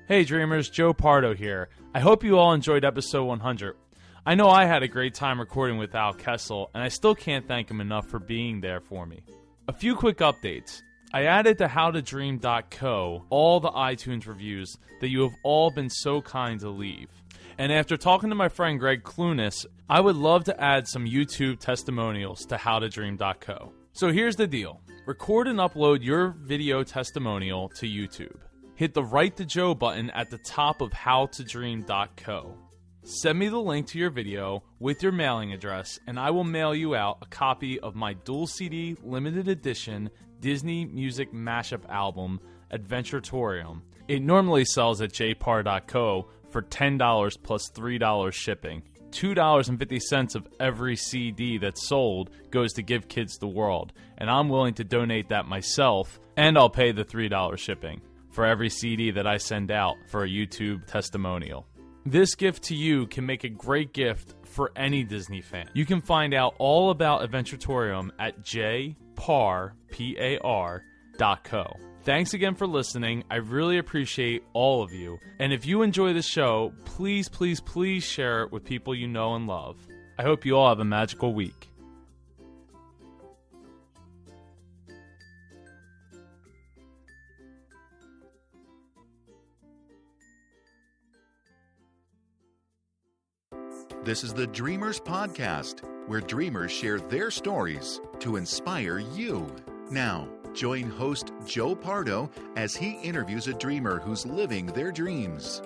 Hey Dreamers, Joe Pardo here. I hope you all enjoyed episode 100. I know I had a great time recording with Al Kessel, and I still can't thank him enough for being there for me. A few quick updates. I added to howtodream.co all the iTunes reviews that you have all been so kind to leave. And after talking to my friend Greg Clunas, I would love to add some YouTube testimonials to howtodream.co. So here's the deal. Record and upload your video testimonial to YouTube. Hit the Write to Joe button at the top of howtodream.co. Send me the link to your video with your mailing address, and I will mail you out a copy of my dual CD limited edition Disney music mashup album, Adventuratorium. It normally sells at jpar.co for $10 plus $3 shipping. $2.50 of every CD that's sold goes to Give Kids the World, and I'm willing to donate that myself, and I'll pay the $3 shipping for every CD that I send out for a YouTube testimonial. This gift to you can make a great gift for any Disney fan. You can find out all about Adventuratorium at jpar.co. Thanks again for listening. I really appreciate all of you. And if you enjoy the show, please, please, please share it with people you know and love. I hope you all have a magical week. This is the Dreamers Podcast, where dreamers share their stories to inspire you. Now, join host Joe Pardo as he interviews a dreamer who's living their dreams.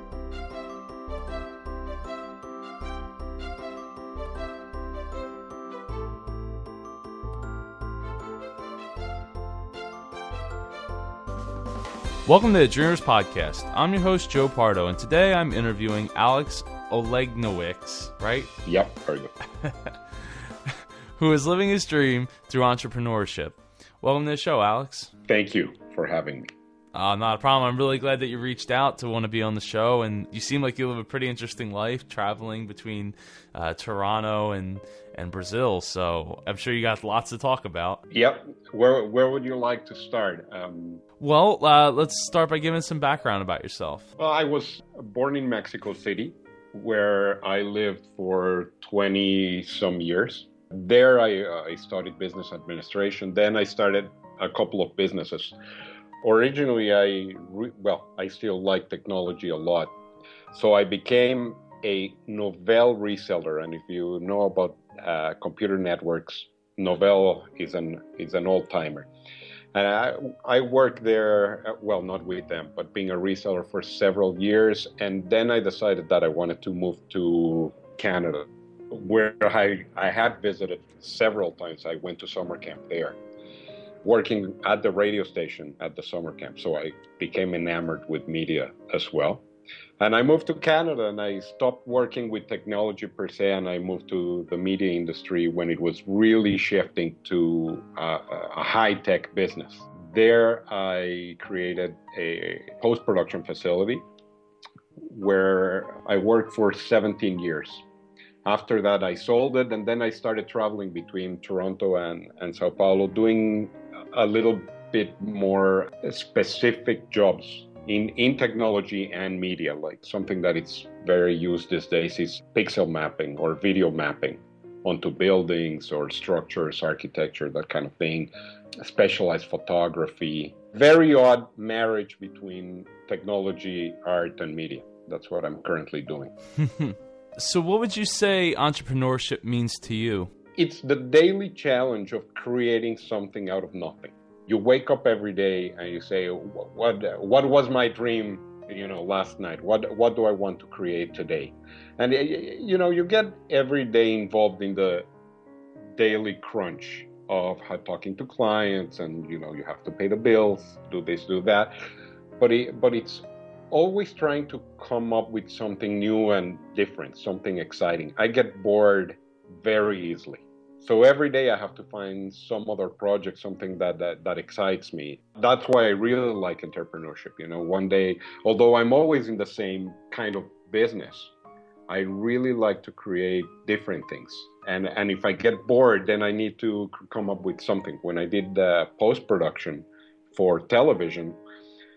Welcome to the Dreamers Podcast. I'm your host, Joe Pardo, and today I'm interviewing Alex Olegnowicz, right? Yep, Pardo. Who is living his dream through entrepreneurship. Welcome to the show, Alex. Thank you for having me. Not a problem. I'm really glad that you reached out to want to be on the show, and you seem like you live a pretty interesting life, traveling between Toronto and Brazil, so I'm sure you got lots to talk about. Yep. Where would you like to start? Well, let's start by giving some background about yourself. Well, I was born in Mexico City, where I lived for 20-some years. There I studied business administration. Then I started a couple of businesses. Originally, I still like technology a lot. So I became a Novell reseller. And if you know about computer networks, Novell is an old-timer. And I worked there, well, not with them, but being a reseller for several years. And then I decided that I wanted to move to Canada, where I had visited several times. I went to summer camp there, working at the radio station at the summer camp. So I became enamored with media as well. And I moved to Canada, and I stopped working with technology per se, and I moved to the media industry when it was really shifting to a high-tech business. There I created a post-production facility where I worked for 17 years. After that, I sold it, and then I started traveling between Toronto and Sao Paulo, doing a little bit more specific jobs in technology and media. Like something that it's very used these days is pixel mapping or video mapping onto buildings or structures, architecture, that kind of thing, specialized photography. Very odd marriage between technology, art, and media. That's what I'm currently doing. So what would you say entrepreneurship means to you? It's the daily challenge of creating something out of nothing. You wake up every day and you say, what was my dream, last night? What do I want to create today? And, you get every day involved in the daily crunch of talking to clients, and, you have to pay the bills, do this, do that. But it's always trying to come up with something new and different, something exciting. I get bored very easily. So every day I have to find some other project, something that excites me. That's why I really like entrepreneurship. One day, although I'm always in the same kind of business, I really like to create different things. And if I get bored, then I need to come up with something. When I did the post-production for television,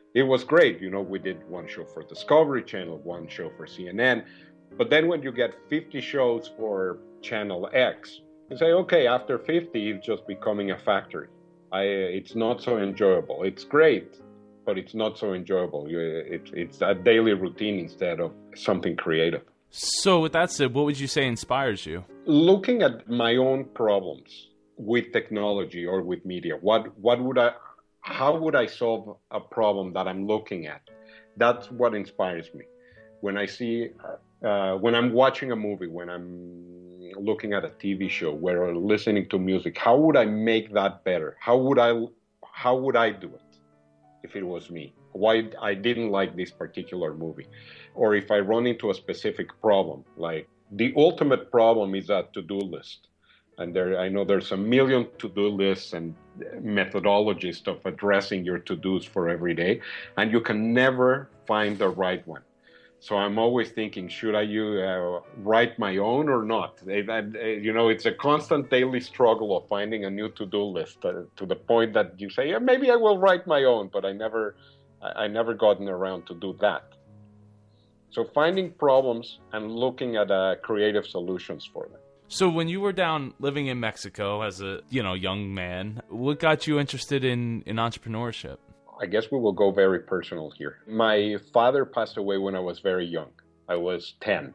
It was great. We did one show for Discovery Channel, one show for CNN. But then when you get 50 shows for Channel X, you say, okay, after 50, it's just becoming a factory. It's not so enjoyable. It's great, but it's not so enjoyable. It's a daily routine instead of something creative. So with that said, what would you say inspires you? Looking at my own problems with technology or with media, how would I solve a problem that I'm looking at? That's what inspires me. When I see, when I'm watching a movie, when I'm looking at a TV show, where I'm listening to music, how would I make that better? How would I do it if it was me? Why I didn't like this particular movie? Or if I run into a specific problem, like the ultimate problem is a to-do list. And I know there's a million to-do lists and methodologies of addressing your to-dos for every day, and you can never find the right one. So I'm always thinking, should I write my own or not? It's a constant daily struggle of finding a new to-do list to the point that you say, yeah, maybe I will write my own, but I never gotten around to do that. So finding problems and looking at creative solutions for them. So when you were down living in Mexico as a young man, what got you interested in entrepreneurship? I guess we will go very personal here. My father passed away when I was very young. I was 10.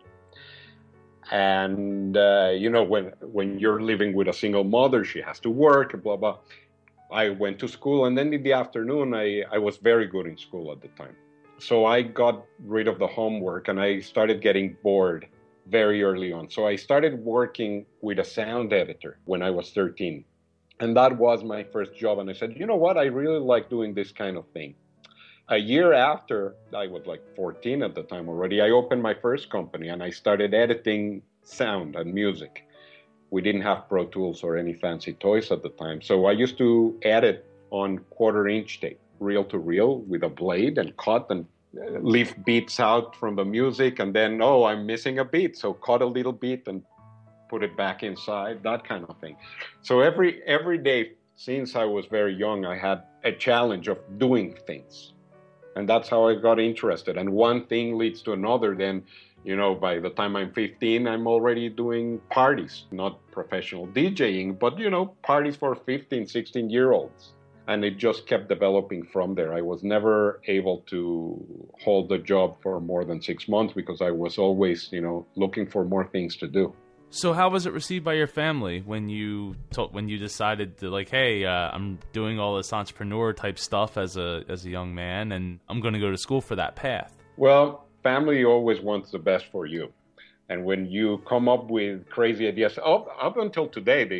And, when you're living with a single mother, she has to work, blah, blah. I went to school, and then in the afternoon, I was very good in school at the time. So I got rid of the homework, and I started getting bored very early on. So I started working with a sound editor when I was 13. And that was my first job. And I said, you know what? I really like doing this kind of thing. A year after, I was like 14 at the time already, I opened my first company and I started editing sound and music. We didn't have Pro Tools or any fancy toys at the time. So I used to edit on 1/4-inch tape, reel to reel with a blade, and cut and leave beats out from the music, and then, I'm missing a beat, so cut a little beat and put it back inside, that kind of thing. So every day since I was very young, I had a challenge of doing things. And that's how I got interested. And one thing leads to another. Then, by the time I'm 15, I'm already doing parties, not professional DJing, but, parties for 15, 16-year-olds. And it just kept developing from there. I was never able to hold the job for more than 6 months because I was always, looking for more things to do. So how was it received by your family when you decided to, hey, I'm doing all this entrepreneur type stuff as a young man, and I'm going to go to school for that path? Well, family always wants the best for you. And when you come up with crazy ideas, up until today, they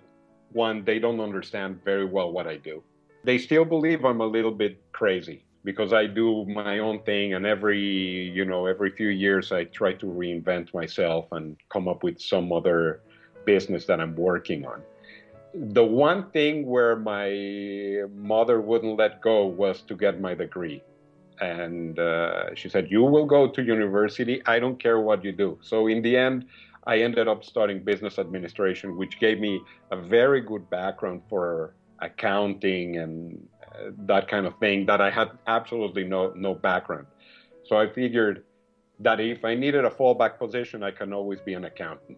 don't understand very well what I do. They still believe I'm a little bit crazy because I do my own thing, and every few years I try to reinvent myself and come up with some other business that I'm working on. The one thing where my mother wouldn't let go was to get my degree. And she said, you will go to university. I don't care what you do. So in the end, I ended up studying business administration, which gave me a very good background for accounting and that kind of thing that I had absolutely no background. So I figured that if I needed a fallback position, I can always be an accountant.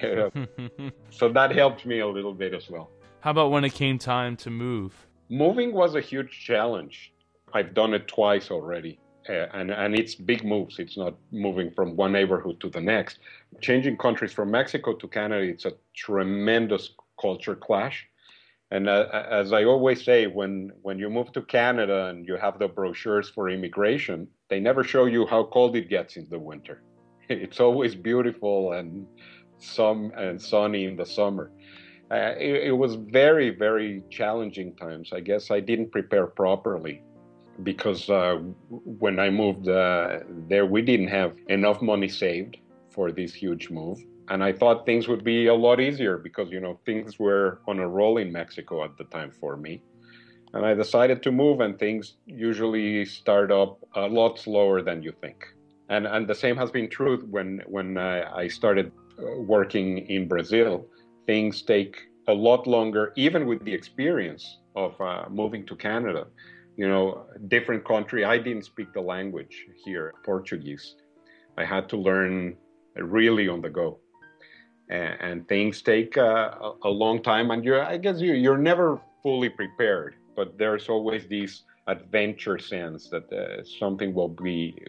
So that helped me a little bit as well. How about when it came time to move? Moving was a huge challenge. I've done it twice already. And it's big moves. It's not moving from one neighborhood to the next. Changing countries from Mexico to Canada, it's a tremendous culture clash. And as I always say, when you move to Canada and you have the brochures for immigration, they never show you how cold it gets in the winter. It's always beautiful and sunny in the summer. It was very, very challenging times. I guess I didn't prepare properly because when I moved there, we didn't have enough money saved for this huge move. And I thought things would be a lot easier because, things were on a roll in Mexico at the time for me. And I decided to move, and things usually start up a lot slower than you think. And the same has been true when I started working in Brazil. Things take a lot longer, even with the experience of moving to Canada. different country. I didn't speak the language here, Portuguese. I had to learn really on the go. And things take a long time, and I guess you're never fully prepared, but there's always this adventure sense that something will be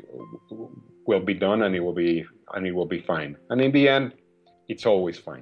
done, and it will be fine. And in the end, it's always fine.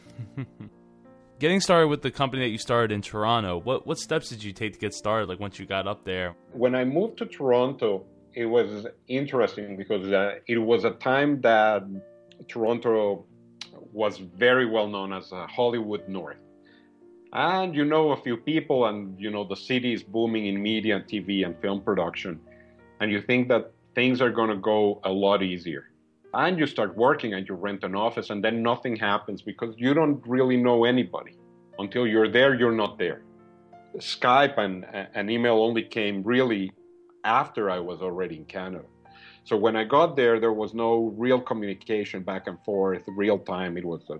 Getting started with the company that you started in Toronto, what steps did you take to get started, like once you got up there? When I moved to Toronto, it was interesting because it was a time that Toronto was very well known as Hollywood North. And a few people, and the city is booming in media and TV and film production. And you think that things are going to go a lot easier. And you start working and you rent an office, and then nothing happens because you don't really know anybody. Until you're there, you're not there. Skype and email only came really after I was already in Canada. So when I got there was no real communication back and forth, real time.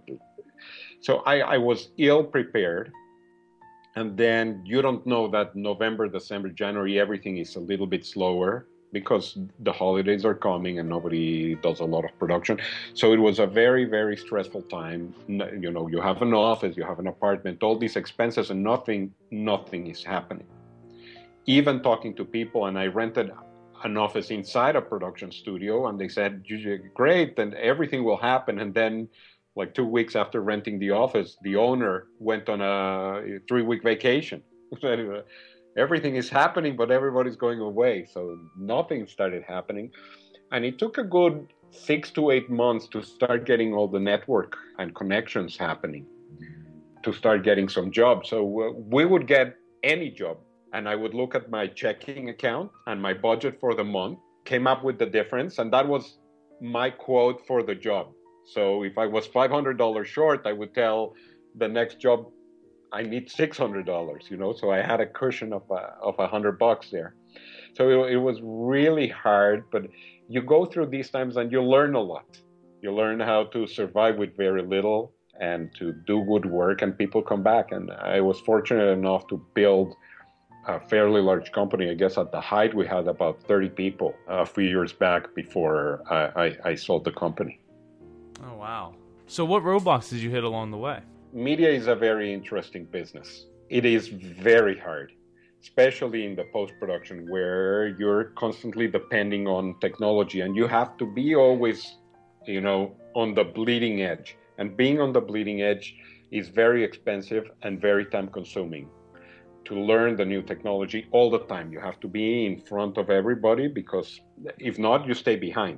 So I was ill prepared. And then you don't know that November, December, January, everything is a little bit slower because the holidays are coming and nobody does a lot of production. So it was a very, very stressful time. You have an office, you have an apartment, all these expenses, and nothing is happening. Even talking to people, and I rented an office inside a production studio, and they said, great, and everything will happen. And then like 2 weeks after renting the office, the owner went on a 3-week vacation. Everything is happening, but everybody's going away. So nothing started happening. And it took a good 6 to 8 months to start getting all the network and connections happening, to start getting some jobs. So we would get any job. And I would look at my checking account and my budget for the month, came up with the difference. And that was my quote for the job. So if I was $500 short, I would tell the next job I need $600, So I had a cushion of $100 there. So it was really hard, but you go through these times and you learn a lot. You learn how to survive with very little and to do good work, and people come back. And I was fortunate enough to build a fairly large company. I guess at the height we had about 30 people a few years back before I sold the company. Oh, wow. So what roadblocks did you hit along the way? Media is a very interesting business. It is very hard, especially in the post-production where you're constantly depending on technology, and you have to be always, on the bleeding edge. And being on the bleeding edge is very expensive and very time-consuming. To learn the new technology all the time, you have to be in front of everybody, because if not, you stay behind.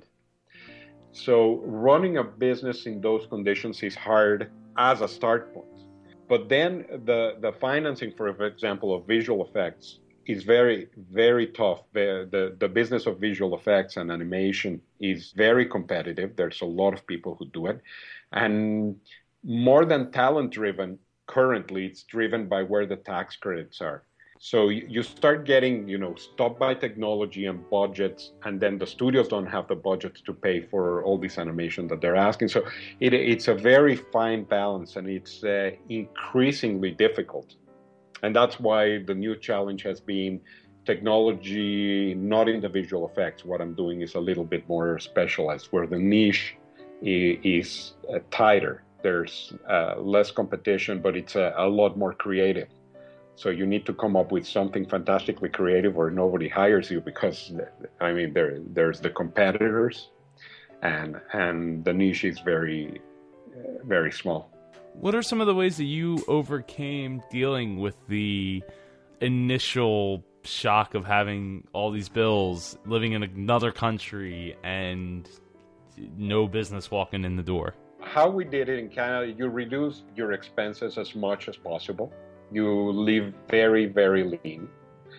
So running a business in those conditions is hard as a start point. But then the financing, for example, of visual effects is very, very tough. The business of visual effects and animation is very competitive. There's a lot of people who do it. And more than talent-driven, currently it's driven by where the tax credits are. So you start getting, stopped by technology and budgets, and then the studios don't have the budget to pay for all this animation that they're asking. So it's a very fine balance, and it's increasingly difficult. And that's why the new challenge has been technology, not in the visual effects. What I'm doing is a little bit more specialized, where the niche is tighter. There's less competition, but it's a lot more creative. So you need to come up with something fantastically creative or nobody hires you, because, there's the competitors and the niche is very, very small. What are some of the ways that you overcame dealing with the initial shock of having all these bills, living in another country, and no business walking in the door? How we did it in Canada, you reduce your expenses as much as possible. You live very, very lean,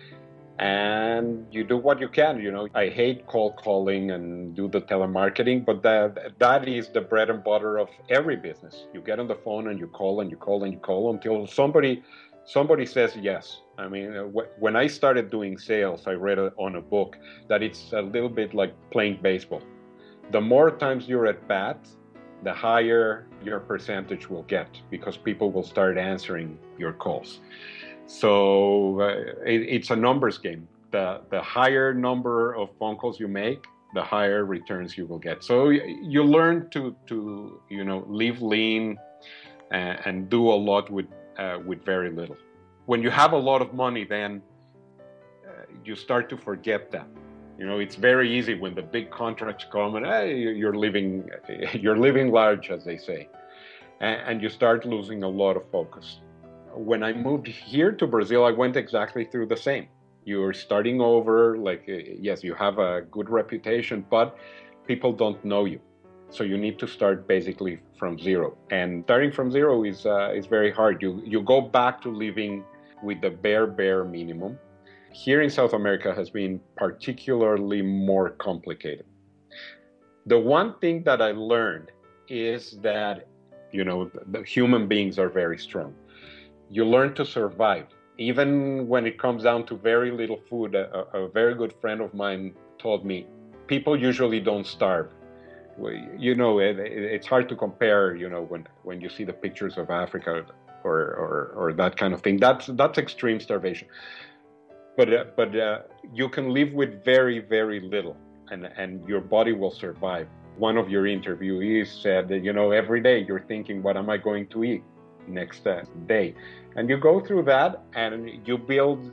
and you do what you can. I hate cold calling and do the telemarketing, but that is the bread and butter of every business. You get on the phone and you call and you call and you call until somebody says yes. When I started doing sales, I read on a book that it's a little bit like playing baseball. The more times you're at bat, the higher your percentage will get, because people will start answering your calls. So it's a numbers game. the higher number of phone calls you make, the higher returns you will get. So you learn to live lean and do a lot with very little. When you have a lot of money, then you start to forget that. It's very easy when the big contracts come and you're living large, as they say, and you start losing a lot of focus. When I moved here to Brazil, I went exactly through the same. You're starting over, yes, you have a good reputation, but people don't know you. So you need to start basically from zero. And starting from zero is very hard. You go back to living with the bare minimum. Here in South America has been particularly more complicated. The one thing that I learned is that, the human beings are very strong. You learn to survive. Even when it comes down to very little food, a very good friend of mine told me, people usually don't starve. It's hard to compare, when you see the pictures of Africa or that kind of thing. That's extreme starvation. But you can live with very, very little, and your body will survive. One of your interviewees said that, every day you're thinking, what am I going to eat next day? And you go through that, and you build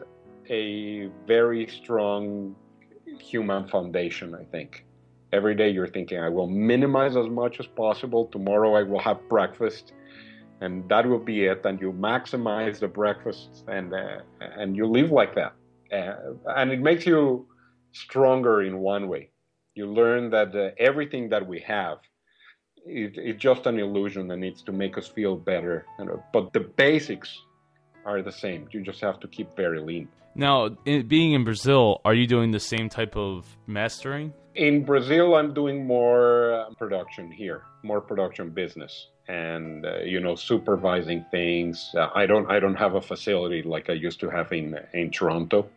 a very strong human foundation, I think. Every day you're thinking, I will minimize as much as possible. Tomorrow I will have breakfast, and that will be it. And you maximize the breakfast, and you live like that. And it makes you stronger in one way. You learn that everything that we have it's just an illusion, and it's to make us feel better. But the basics are the same. You just have to keep very lean. Now, being in Brazil, are you doing the same type of mastering? In Brazil, I'm doing more production here, more production business, and supervising things. I don't have a facility like I used to have in Toronto.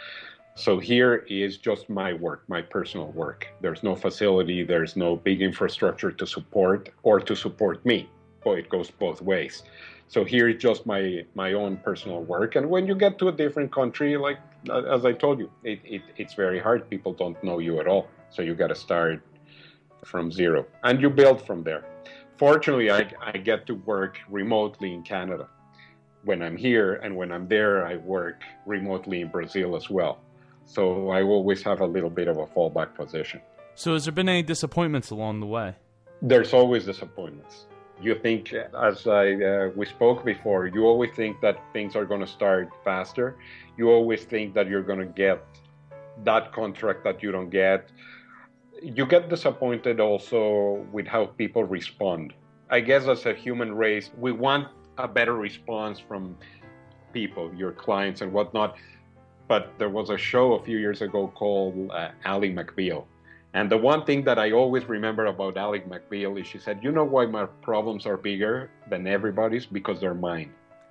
So here is just my work, my personal work. There's no facility, there's no big infrastructure to support or to support me. Well, it goes both ways. So here is just my own personal work. And when you get to a different country, like as I told you, it's very hard. People don't know you at all. So you got to start from zero, and you build from there. Fortunately, I get to work remotely in Canada when I'm here, and when I'm there, I work remotely in Brazil as well. So I always have a little bit of a fallback position. So has there been any disappointments along the way? There's always disappointments. You think, as we spoke before, you always think that things are going to start faster. You always think that you're going to get that contract that you don't get. You get disappointed also with how people respond. I guess as a human race, we want a better response from people, your clients and whatnot. But there was a show a few years ago called Ally McBeal. And the one thing that I always remember about Ally McBeal is she said, you know why my problems are bigger than everybody's? Because they're mine.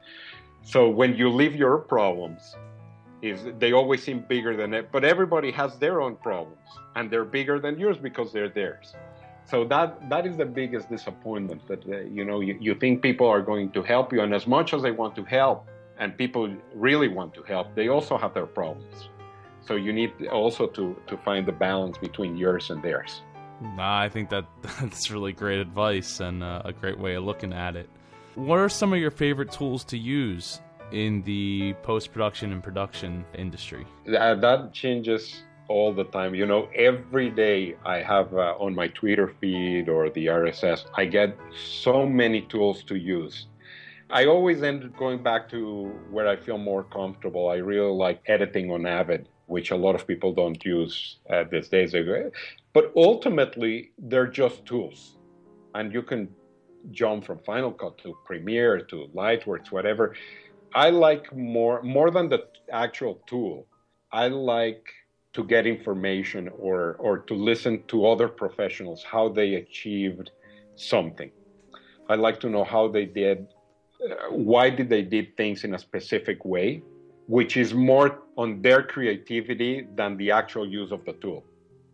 So when you leave your problems, they always seem bigger than it, but everybody has their own problems, and they're bigger than yours because they're theirs. So that is the biggest disappointment, that you think people are going to help you, and as much as they want to help, and people really want to help, they also have their problems. So you need also to find the balance between yours and theirs. I think that's really great advice and a great way of looking at it. What are some of your favorite tools to use in the post-production and production industry? That changes all the time. Every day I have on my Twitter feed or the RSS, I get so many tools to use. I always end up going back to where I feel more comfortable. I really like editing on Avid, which a lot of people don't use these days. But ultimately, they're just tools. And you can jump from Final Cut to Premiere to Lightworks, whatever. I like more than the actual tool. I like to get information or to listen to other professionals, how they achieved something. I like to know how they did, why did they did things in a specific way, which is more on their creativity than the actual use of the tool.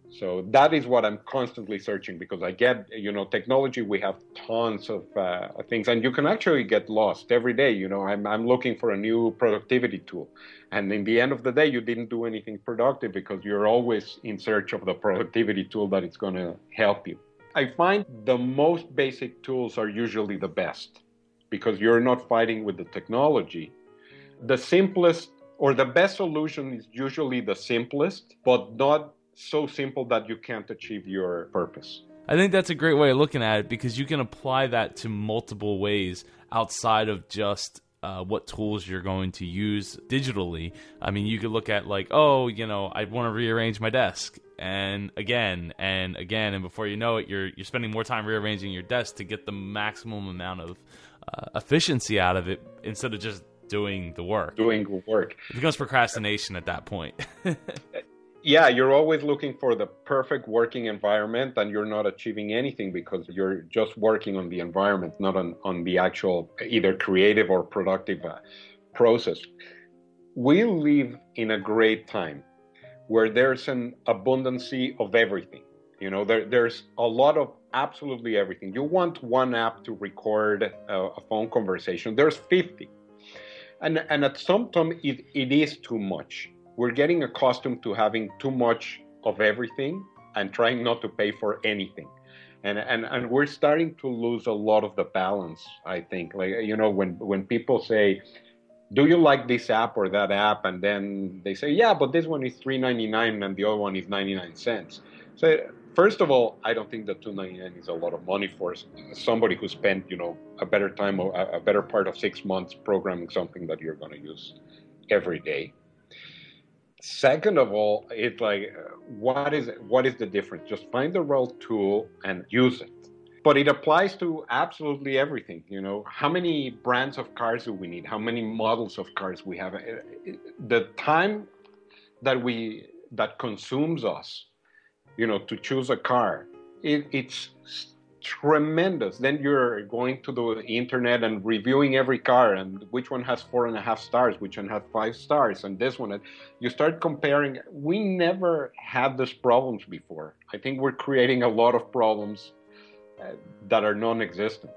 So that is what I'm constantly searching, because I get, technology, we have tons of things, and you can actually get lost every day. I'm looking for a new productivity tool. And in the end of the day, you didn't do anything productive because you're always in search of the productivity tool that is going to help you. I find the most basic tools are usually the best because you're not fighting with the technology. The simplest or the best solution is usually the simplest, but not so simple that you can't achieve your purpose. I think that's a great way of looking at it, because you can apply that to multiple ways outside of just what tools you're going to use digitally. I mean, you could look at like, I want to rearrange my desk, and again, and before you know it, you're spending more time rearranging your desk to get the maximum amount of efficiency out of it instead of just doing the work. It becomes procrastination at that point. Yeah, you're always looking for the perfect working environment, and you're not achieving anything because you're just working on the environment, not on the actual either creative or productive process. We live in a great time where there's an abundance of everything. There's a lot of absolutely everything. You want one app to record a phone conversation. There's 50. And at some time, it is too much. We're getting accustomed to having too much of everything and trying not to pay for anything. And we're starting to lose a lot of the balance, I think. Like, when people say, do you like this app or that app? And then they say, yeah, but this one is $3.99 and the other one is 99 cents. So first of all, I don't think that $2.99 is a lot of money for somebody who spent, a better time or a better part of 6 months programming something that you're going to use every day. Second of all, it's like, what is the difference? Just find the right tool and use it. But it applies to absolutely everything. How many brands of cars do we need? How many models of cars we have? The time that consumes us, to choose a car, it's tremendous. Then you're going to the internet and reviewing every car and which one has 4.5 stars, which one has 5 stars, and this one. And you start comparing. We never had these problems before. I think we're creating a lot of problems that are non-existent.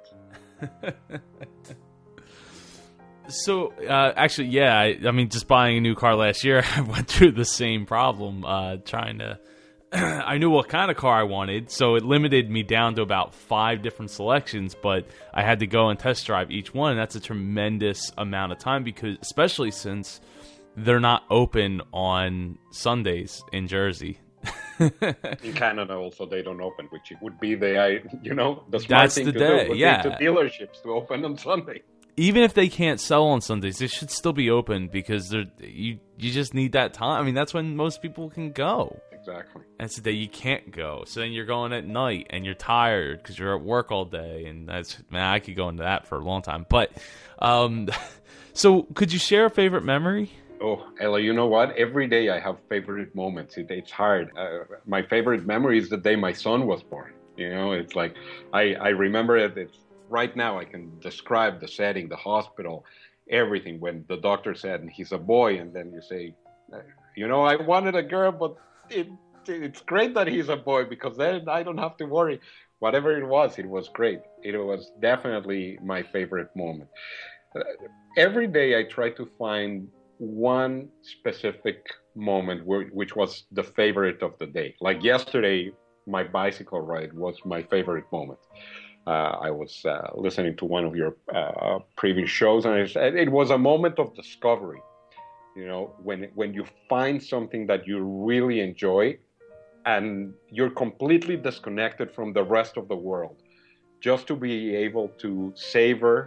So, actually, yeah, I mean, just buying a new car last year, I went through the same problem, trying to... I knew what kind of car I wanted, so it limited me down to about 5 different selections, but I had to go and test drive each one, and that's a tremendous amount of time, because especially since they're not open on Sundays in Jersey. In Canada also they don't open, which would be the smart that's thing the to day, do would yeah. be to dealerships to open on Sunday. Even if they can't sell on Sundays, they should still be open, because you just need that time. I mean, that's when most people can go. Exactly. And it's the day you can't go. So then you're going at night and you're tired because you're at work all day. And I could go into that for a long time. But, so could you share a favorite memory? Oh, Ella, you know what? Every day I have favorite moments. It's hard. My favorite memory is the day my son was born. It's like, I remember it. It's right now I can describe the setting, the hospital, everything. When the doctor said he's a boy, and then you say, I wanted a girl, but it's great that he's a boy, because then I don't have to worry. Whatever it was great. It was definitely my favorite moment. Every day I try to find one specific moment which was the favorite of the day. Like yesterday, my bicycle ride was my favorite moment. I was listening to one of your previous shows, and it was a moment of discovery. When you find something that you really enjoy and you're completely disconnected from the rest of the world, just to be able to savor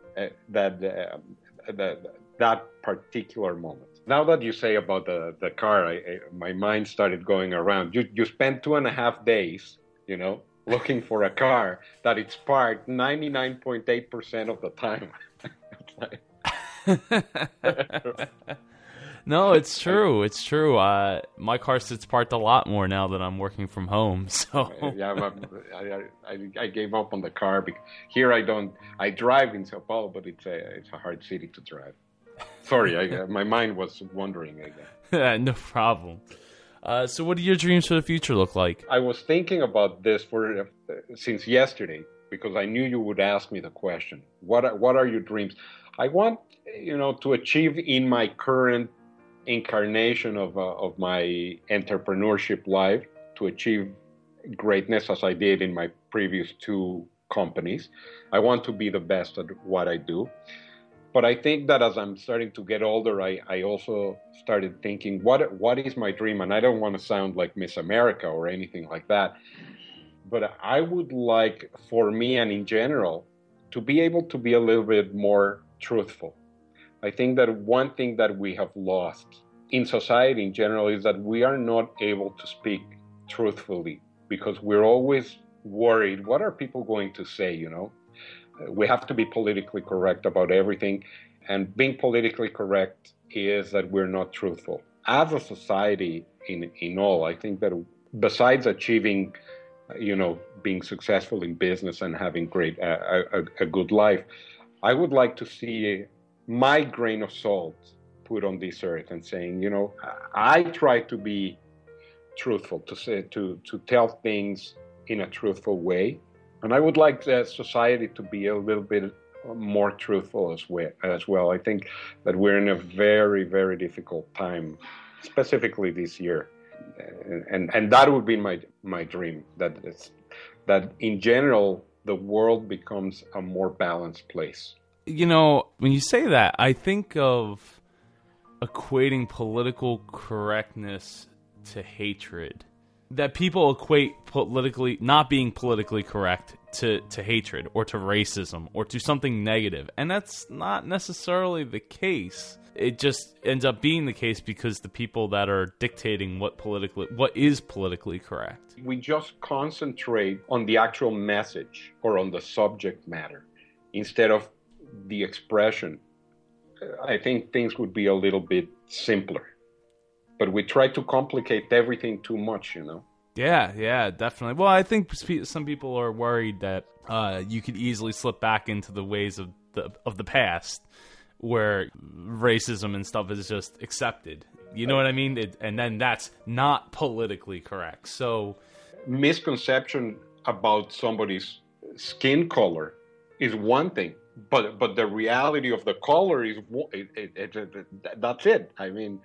that particular moment. Now that you say about the car, my mind started going around. You spent 2.5 days, looking for a car that it's parked 99.8% of the time. No, it's true. It's true. My car sits parked a lot more now that I'm working from home. So yeah, I gave up on the car. Because here I drive in Sao Paulo, but it's a hard city to drive. Sorry, my mind was wandering again. No problem. So what do your dreams for the future look like? I was thinking about this since yesterday because I knew you would ask me the question. What are your dreams? I want, to achieve in my current incarnation of my entrepreneurship life, to achieve greatness as I did in my previous two companies. I want to be the best at what I do. But I think that as I'm starting to get older, I also started thinking, what is my dream? And I don't want to sound like Miss America or anything like that. But I would like, for me and in general, to be able to be a little bit more truthful. I think that one thing that we have lost in society in general is that we are not able to speak truthfully because we're always worried. What are people going to say, We have to be politically correct about everything. And being politically correct is that we're not truthful. As a society in all, I think that besides achieving, being successful in business and having a good life, I would like to see my grain of salt put on this earth and saying, I try to be truthful, to tell things in a truthful way. And I would like the society to be a little bit more truthful as well. I think that we're in a very, very difficult time, specifically this year. And that would be my dream, that in general, the world becomes a more balanced place. When you say that, I think of equating political correctness to hatred. That people equate not being politically correct to hatred or to racism or to something negative. And that's not necessarily the case. It just ends up being the case because the people that are dictating what is politically correct. We just concentrate on the actual message or on the subject matter instead of the expression. I think things would be a little bit simpler. But we try to complicate everything too much, Yeah, definitely. Well, I think some people are worried that you could easily slip back into the ways of the past, where racism and stuff is just accepted. You know what I mean? And then that's not politically correct. So, misconception about somebody's skin color is one thing, but the reality of the color is that's it. I mean.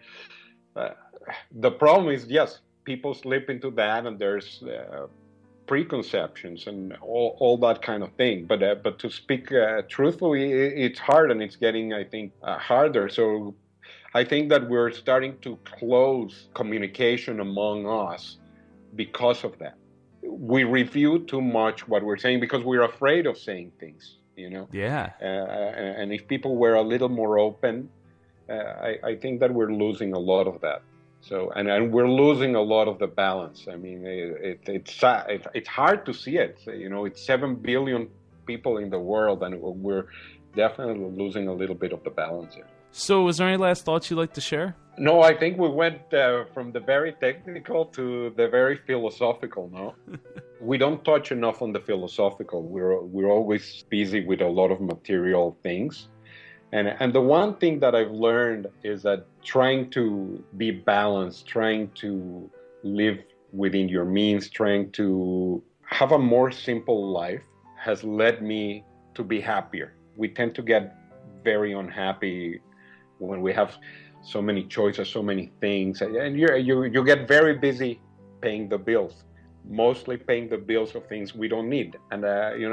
The problem is, yes, people slip into that, and there's preconceptions and all that kind of thing. But to speak truthfully, it's hard, and it's getting, I think, harder. So I think that we're starting to close communication among us because of that. We review too much what we're saying because we're afraid of saying things, Yeah. And if people were a little more open, I think that we're losing a lot of that. So, and we're losing a lot of the balance. I mean, it's hard to see it. It's 7 billion people in the world, and we're definitely losing a little bit of the balance here. So, is there any last thoughts you'd like to share? No, I think we went from the very technical to the very philosophical. No, we don't touch enough on the philosophical. We're always busy with a lot of material things. And the one thing that I've learned is that trying to be balanced, trying to live within your means, trying to have a more simple life has led me to be happier. We tend to get very unhappy when we have so many choices, so many things, and you get very busy paying the bills, mostly paying the bills of things we don't need. And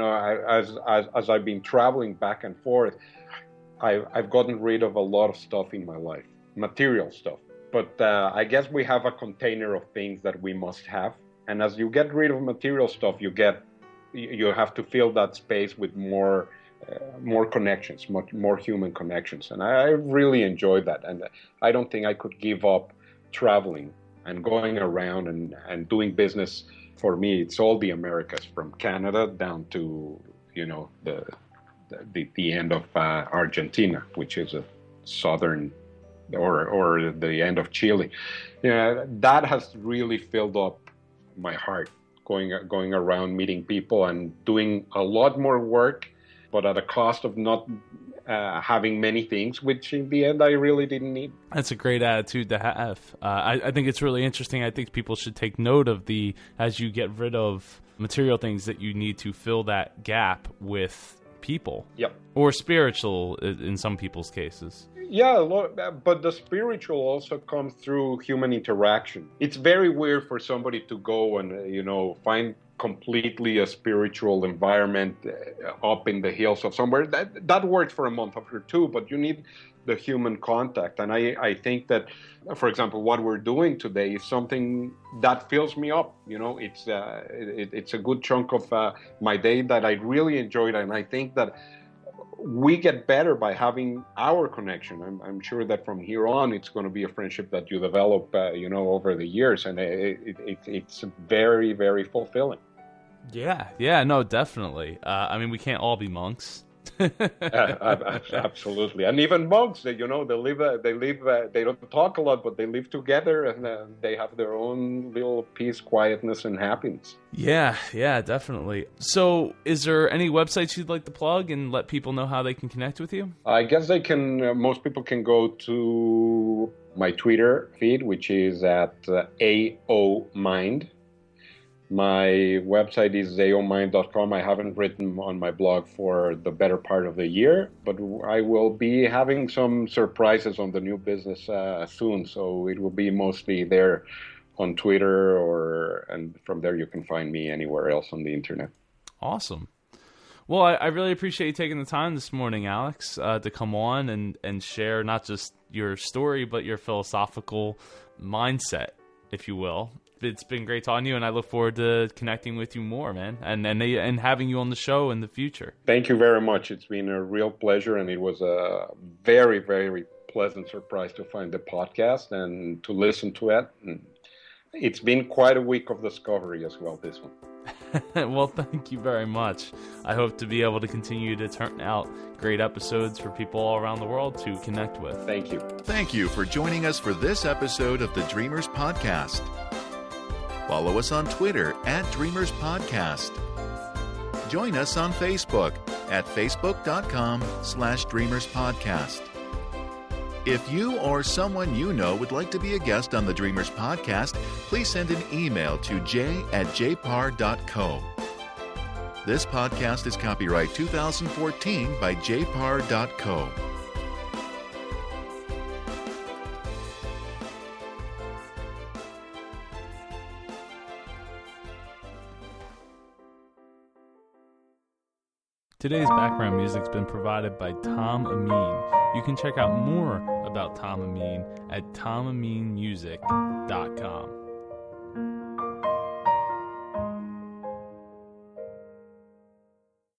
as I've been traveling back and forth, I've gotten rid of a lot of stuff in my life, material stuff. But I guess we have a container of things that we must have. And as you get rid of material stuff, you have to fill that space with more connections, more human connections. And I really enjoyed that. And I don't think I could give up traveling and going around and doing business. For me, it's all the Americas, from Canada down to, the end of Argentina, which is a southern, or the end of Chile. That has really filled up my heart, going around meeting people and doing a lot more work, but at a cost of not having many things, which in the end I really didn't need. That's a great attitude to have. I think it's really interesting. I think people should take note of as you get rid of material things, that you need to fill that gap with people. Yep. Or spiritual in some people's cases. Yeah, but the spiritual also comes through human interaction. It's very weird for somebody to go and, find completely a spiritual environment up in the hills of somewhere. That works for a month or two, but you need the human contact. And I think that, for example, what we're doing today is something that fills me up. It's a good chunk of my day that I really enjoyed, and I think that we get better by having our connection. I'm sure that from here on, it's going to be a friendship that you develop, over the years, and it's very, very fulfilling. Yeah, no, definitely. We can't all be monks. Absolutely, and even monks, they don't talk a lot, but they live together, and they have their own little peace, quietness, and happiness. Yeah, definitely. So, is there any websites you'd like to plug and let people know how they can connect with you? I guess they can. Most people can go to my Twitter feed, which is at AOMind. My website is aomind.com. I haven't written on my blog for the better part of the year, but I will be having some surprises on the new business soon, so it will be mostly there on Twitter, and from there you can find me anywhere else on the internet. Awesome. Well, I really appreciate you taking the time this morning, Alex, to come on and share not just your story, but your philosophical mindset, if you will. It's been great talking to you, and I look forward to connecting with you more, man, and having you on the show in the future. Thank you very much. It's been a real pleasure, and it was a very, very pleasant surprise to find the podcast and to listen to it. And it's been quite a week of discovery as well, this one. Well, thank you very much. I hope to be able to continue to turn out great episodes for people all around the world to connect with. Thank you. Thank you for joining us for this episode of the Dreamers Podcast. Follow us on Twitter at Dreamers Podcast. Join us on Facebook at facebook.com/Dreamers Podcast. If you or someone you know would like to be a guest on the Dreamers Podcast, please send an email to j@jpar.co. This podcast is copyright 2014 by jpar.co. Today's background music's been provided by Tom Amin. You can check out more about Tom Amin at tomaminmusic.com.